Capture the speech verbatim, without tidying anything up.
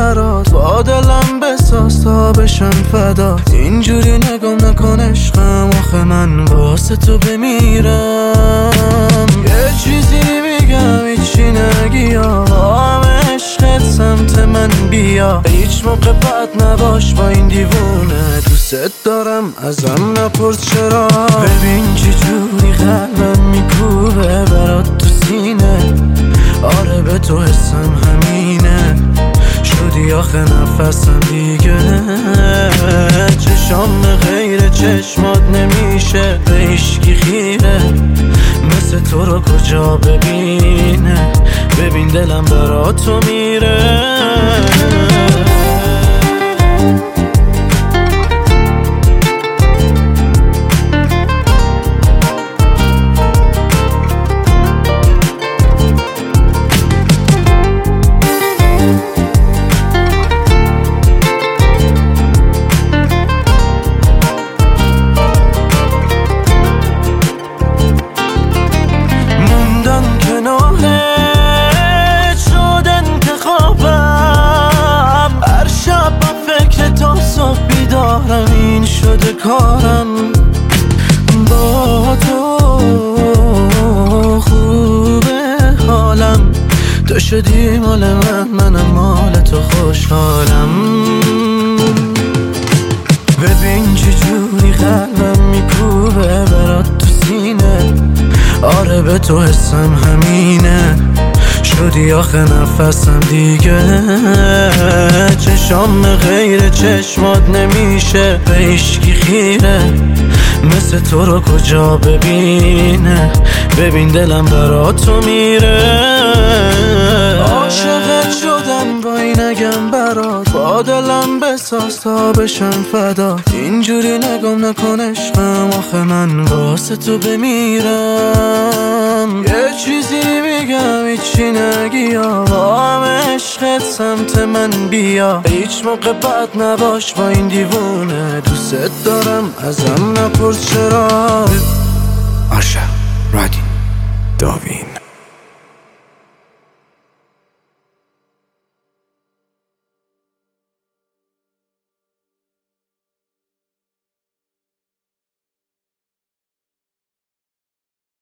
برات، با دلم بساز تا بشم فدات. اینجوری نگم نکن عشقم، آخه من واسه تو بمیرم. یه چیزی میگم هیچی نگی یا همه عشقت سمت من بیا. هیچ موقع بد نباش با این دیوونه، دوست دارم ازم نپرس چرا. ببین چی جوری قلبم میکوبه برات تو سینه، آره به تو حسم همینه. شدی آخه نفسم دیگه، چشام غیر چشمات نمیشه به هیچکی خیره. مثل تو رو کجا ببینه، ببین دلم برات تو میره. این شده کارم با تو، خوبه حالم، تو شدی مال من، منم مال تو خوشحالم. ببین چی جوری قلبم میکوبه برات تو سینه، آره به تو حسم همینه. شدی آخه نفسم دیگه، چشام غیر چشمات نمیشه به هیچکی خیره. مثل تو رو کجا ببینه، ببین دلم برات تو میره. عاشقت شدم با این نگم برات، با دلم بساز تا بشم فدات. اینجوری نگم نکن عشقم، آخه من واسه تو بمیرم. یه چیزی میگم هیچی نگی یا همه عشقت سمت من بیا. هیچ موقع بد نباش با این دیوونه، دوست دارم ازم نپرس چرا. آرشا رادین داوین.